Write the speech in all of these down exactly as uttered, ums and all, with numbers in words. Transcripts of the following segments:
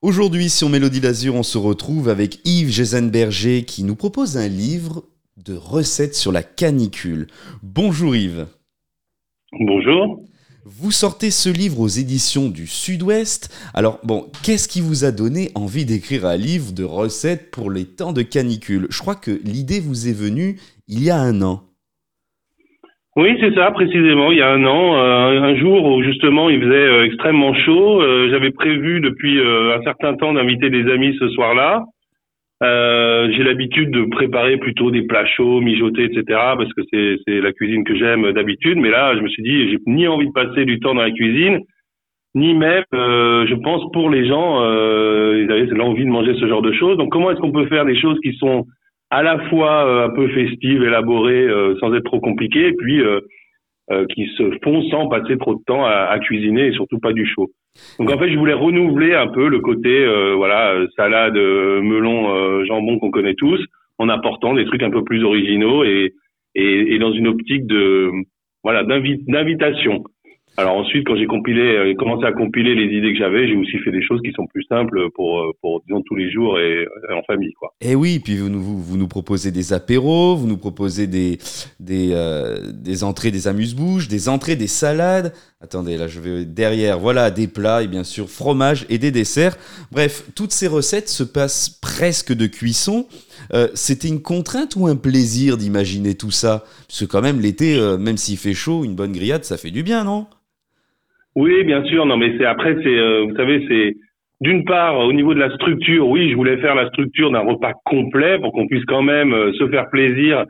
Aujourd'hui, sur Mélodie d'Azur, on se retrouve avec Yves Gézenberger qui nous propose un livre de recettes sur la canicule. Bonjour Yves. Bonjour. Vous sortez ce livre aux éditions du Sud-Ouest. Alors bon, qu'est-ce qui vous a donné envie d'écrire un livre de recettes pour les temps de canicule ? Je crois que l'idée vous est venue il y a un an. Oui, c'est ça, précisément, il y a un an, euh, un jour où justement il faisait euh, extrêmement chaud. Euh, j'avais prévu depuis euh, un certain temps d'inviter des amis ce soir-là. Euh, j'ai l'habitude de préparer plutôt des plats chauds, mijotés, et cetera, parce que c'est, c'est la cuisine que j'aime d'habitude. Mais là, je me suis dit, j'ai ni envie de passer du temps dans la cuisine, ni même, euh, je pense, pour les gens, euh, ils avaient l'envie de manger ce genre de choses. Donc, comment est-ce qu'on peut faire des choses qui sont à la fois euh, un peu festives, élaborées, euh, sans être trop compliquées, et puis euh, euh, qui se font sans passer trop de temps à, à cuisiner, et surtout pas du chaud. Donc en fait, je voulais renouveler un peu le côté euh, voilà euh, salade, euh, melon, euh, jambon qu'on connaît tous, en apportant des trucs un peu plus originaux et et, et dans une optique de voilà d'invi- d'invitation. Alors ensuite, quand j'ai compilé, euh, commencé à compiler les idées que j'avais, j'ai aussi fait des choses qui sont plus simples pour, euh, pour disons, tous les jours et euh, en famille, quoi. Eh oui, puis vous nous, vous, vous nous proposez des apéros, vous nous proposez des, des, euh, des entrées, des amuse-bouches, des entrées, des salades. Attendez, là je vais derrière, voilà, des plats et bien sûr fromage et des desserts. Bref, toutes ces recettes se passent presque de cuisson. Euh, c'était une contrainte ou un plaisir d'imaginer tout ça ? Parce que quand même l'été, euh, même s'il fait chaud, une bonne grillade, ça fait du bien, non ? Oui, bien sûr. Non, mais c'est après, c'est, euh, vous savez, c'est d'une part au niveau de la structure. Oui, je voulais faire la structure d'un repas complet pour qu'on puisse quand même euh, se faire plaisir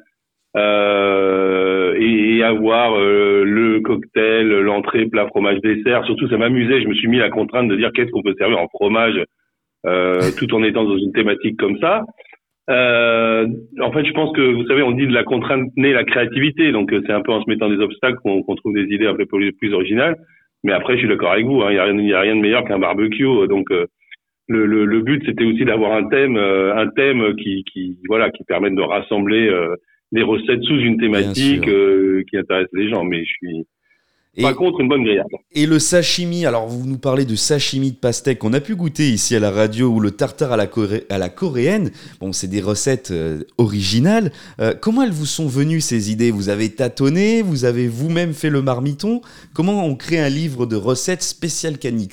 euh, et, et avoir euh, le cocktail, l'entrée, plat, fromage, dessert. Surtout, ça m'amusait. Je me suis mis la contrainte de dire qu'est-ce qu'on peut servir en fromage, euh, tout en étant dans une thématique comme ça. Euh, en fait, je pense que vous savez, on dit de la contrainte naît la créativité. Donc, euh, c'est un peu en se mettant des obstacles qu'on, qu'on trouve des idées un peu plus, plus originales. Mais après, je suis d'accord avec vous. Il hein, y a rien, il y a rien de meilleur qu'un barbecue. Donc, euh, le, le, le but, c'était aussi d'avoir un thème, euh, un thème qui, qui, voilà, qui permette de rassembler euh, des recettes sous une thématique euh, qui intéresse les gens. Mais je suis Et, pas contre une bonne grillade. Et le sashimi, alors vous nous parlez de sashimi de pastèque qu'on a pu goûter ici à la radio ou le tartare à la, coré- à la coréenne. Bon, c'est des recettes euh, originales. Euh, comment elles vous sont venues ces idées ? Vous avez tâtonné ? Vous avez vous-même fait le marmiton ? Comment on crée un livre de recettes spéciales canicule ?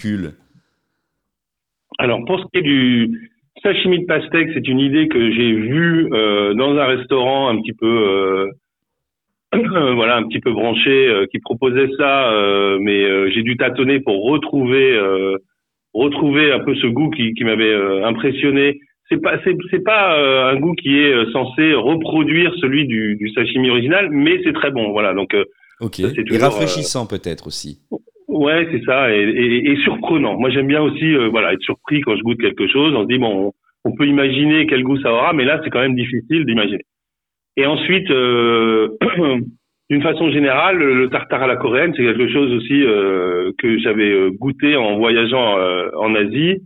Alors, pour ce qui est du sashimi de pastèque, c'est une idée que j'ai vue euh, dans un restaurant un petit peu... Euh, voilà, un petit peu branché, euh, qui proposait ça, euh, mais euh, j'ai dû tâtonner pour retrouver euh, retrouver un peu ce goût qui, qui m'avait euh, impressionné. C'est pas c'est, c'est pas euh, un goût qui est censé reproduire celui du, du sashimi original, mais c'est très bon. Voilà, donc euh, Ok. ça, c'est Et toujours rafraîchissant euh, peut-être aussi. Ouais, c'est ça, et, et, et surprenant. Moi, j'aime bien aussi euh, voilà être surpris quand je goûte quelque chose. On se dit bon, on, on peut imaginer quel goût ça aura, mais là, c'est quand même difficile d'imaginer. Et ensuite, euh, d'une façon générale, le tartare à la coréenne, c'est quelque chose aussi euh, que j'avais goûté en voyageant euh, en Asie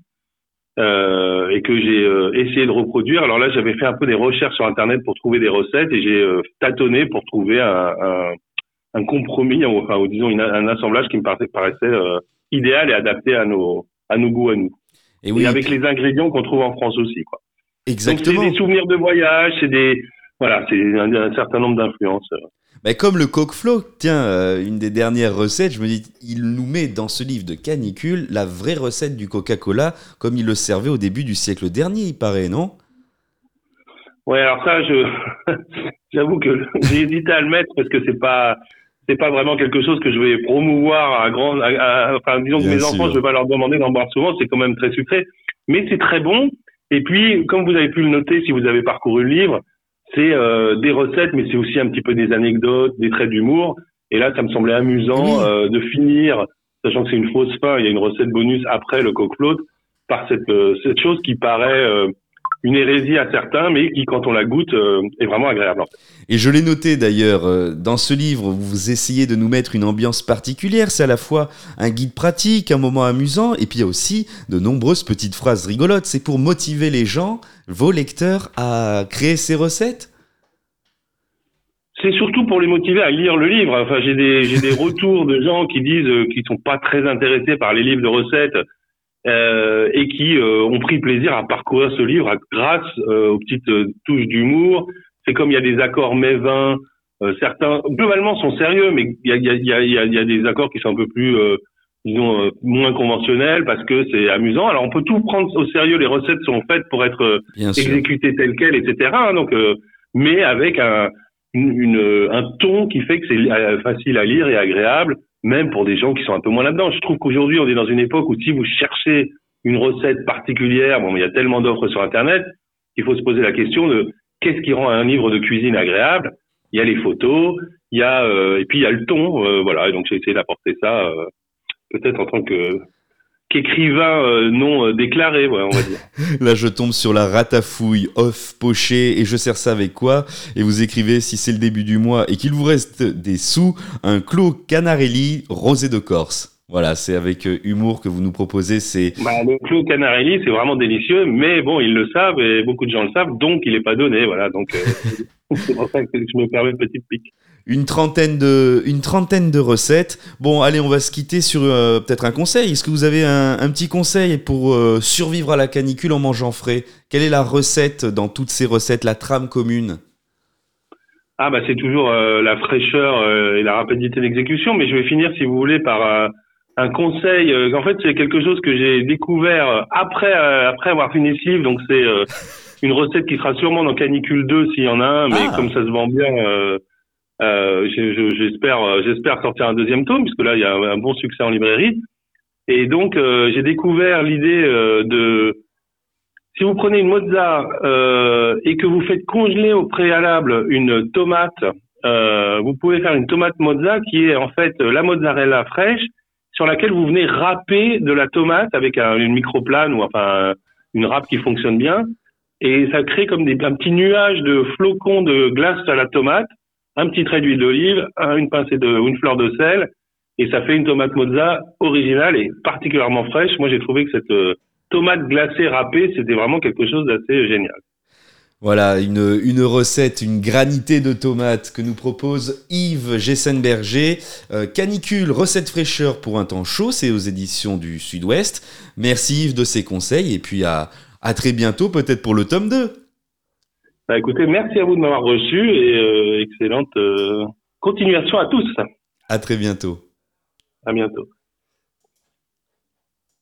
euh, et que j'ai euh, essayé de reproduire. Alors là, j'avais fait un peu des recherches sur Internet pour trouver des recettes et j'ai euh, tâtonné pour trouver un, un, un compromis, enfin, ou disons une, un assemblage qui me paraissait, paraissait euh, idéal et adapté à nos, à nos goûts à nous. Et, et oui, avec et puis... les ingrédients qu'on trouve en France aussi, quoi. Exactement. Donc c'est des souvenirs de voyage, c'est des voilà, c'est un, un certain nombre d'influences. Mais comme le coq flow, tiens, euh, une des dernières recettes, je me dis, il nous met dans ce livre de canicule la vraie recette du Coca-Cola, comme il le servait au début du siècle dernier, il paraît, non ? Ouais, alors ça, je j'avoue que j'ai hésité à le mettre parce que c'est pas c'est pas vraiment quelque chose que je vais promouvoir à grand, à, à, enfin disons Bien que mes sûr. enfants, je vais pas leur demander d'en boire souvent, c'est quand même très sucré, mais c'est très bon. Et puis, comme vous avez pu le noter, si vous avez parcouru le livre, c'est euh, des recettes, mais c'est aussi un petit peu des anecdotes, des traits d'humour. Et là, ça me semblait amusant Oui. euh, de finir, sachant que c'est une fausse fin, il y a une recette bonus après le coq float, par cette euh, cette chose qui paraît euh, une hérésie à certains, mais qui, quand on la goûte, euh, est vraiment agréable. Et je l'ai noté d'ailleurs, euh, dans ce livre, vous essayez de nous mettre une ambiance particulière. C'est à la fois un guide pratique, un moment amusant, et puis il y a aussi de nombreuses petites phrases rigolotes. C'est pour motiver les gens, vos lecteurs, à créer ces recettes ? C'est surtout pour les motiver à lire le livre. Enfin, j'ai des j'ai des retours de gens qui disent euh, qu'ils sont pas très intéressés par les livres de recettes euh, et qui euh, ont pris plaisir à parcourir ce livre grâce euh, aux petites euh, touches d'humour. C'est comme il y a des accords mets-vins, euh, certains globalement sont sérieux, mais il y a, il y, a, il y, a, il y a des accords qui sont un peu plus, euh, disons, euh, moins conventionnels parce que c'est amusant. Alors on peut tout prendre au sérieux, les recettes sont faites pour être euh, exécutées telles quelles, et cetera. Hein, donc, euh, mais avec un, une, une, un ton qui fait que c'est facile à lire et agréable, même pour des gens qui sont un peu moins là-dedans. Je trouve qu'aujourd'hui, on est dans une époque où si vous cherchez une recette particulière, bon, il y a tellement d'offres sur Internet, qu'il faut se poser la question de qu'est-ce qui rend un livre de cuisine agréable. Il y a les photos, il y a euh, et puis il y a le ton, euh, voilà. Et donc j'ai essayé d'apporter ça, euh, peut-être en tant que qu'écrivain euh, non euh, déclaré, ouais, on va dire. Là, je tombe sur la ratafouille off pochée et je sers ça avec quoi? Et vous écrivez, si c'est le début du mois et qu'il vous reste des sous, un Clos Canarelli rosé de Corse. Voilà, c'est avec euh, humour que vous nous proposez. C'est bah, le Clos Canarelli, c'est vraiment délicieux, mais bon, ils le savent et beaucoup de gens le savent, donc il n'est pas donné, voilà. Donc euh, c'est pour ça que je me permets une petite pique. Une trentaine de, une trentaine de recettes. Bon, allez, on va se quitter sur euh, peut-être un conseil. Est-ce que vous avez un, un petit conseil pour euh, survivre à la canicule en mangeant frais? Quelle est la recette dans toutes ces recettes, la trame commune? Ah bah c'est toujours euh, la fraîcheur euh, et la rapidité d'exécution, mais je vais finir, si vous voulez, par euh, un conseil. Euh, en fait, c'est quelque chose que j'ai découvert après euh, après avoir fini ce livre. Donc c'est euh, une recette qui sera sûrement dans Canicule deux s'il y en a un, mais ah. comme ça se vend bien. Euh, Euh, j'espère, j'espère sortir un deuxième tome puisque là il y a un bon succès en librairie. Et donc euh, j'ai découvert l'idée euh, de, si vous prenez une mozza euh, et que vous faites congeler au préalable une tomate, euh, vous pouvez faire une tomate mozza qui est en fait la mozzarella fraîche sur laquelle vous venez râper de la tomate avec un, une microplane ou enfin une râpe qui fonctionne bien, et ça crée comme des, un petit nuage de flocons de glace à la tomate, un petit trait d'huile d'olive, une pincée de, ou une fleur de sel, et ça fait une tomate mozza originale et particulièrement fraîche. Moi, j'ai trouvé que cette euh, tomate glacée râpée, c'était vraiment quelque chose d'assez génial. Voilà, une, une recette, une granité de tomates que nous propose Yves Gessenberger. Euh, Canicule, recette fraîcheur pour un temps chaud, c'est aux éditions du Sud-Ouest. Merci Yves de ces conseils, et puis à, à très bientôt, peut-être pour le tome deux. Bah écoutez, merci à vous de m'avoir reçu et euh, excellente euh, continuation à tous. À très bientôt. À bientôt.